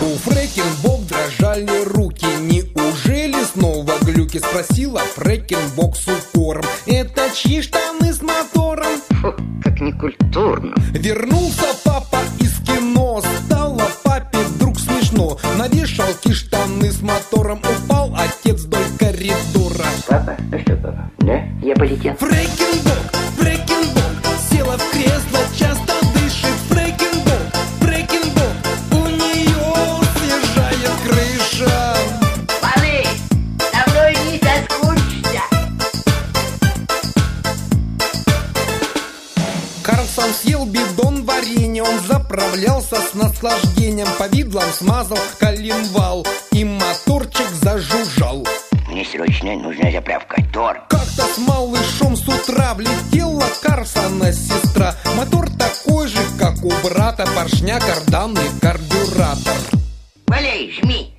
У Фрэкенбок дрожали руки. Неужели снова глюки? Спросила Фрэкенбок с укором. Это чьи штаны с мотором? Фу, как некультурно. Вернулся папа из кино. Стало папе вдруг смешно. На вешалке штаны с мотором. Упал отец вдоль коридора. Папа? Ну что, папа? Да? Я полетел. Фрэкенбок, Фрэкенбок села в кресло, часто дышит. Фрэкенбок, Фрэкенбок, у нее съезжает крыша. Малыш, со мной не соскучишься. Карлсон съел бидон варенья, он заправлялся с наслаждением. Повидлом смазал коленвал, и моторчик зажужжал. Мне срочно нужна заправка. Тор. Как-то с малышом с утра влетела Карлсона сестра. Мотор такой же, как у брата, поршня, кардан и карбюратор. Валяй, жми.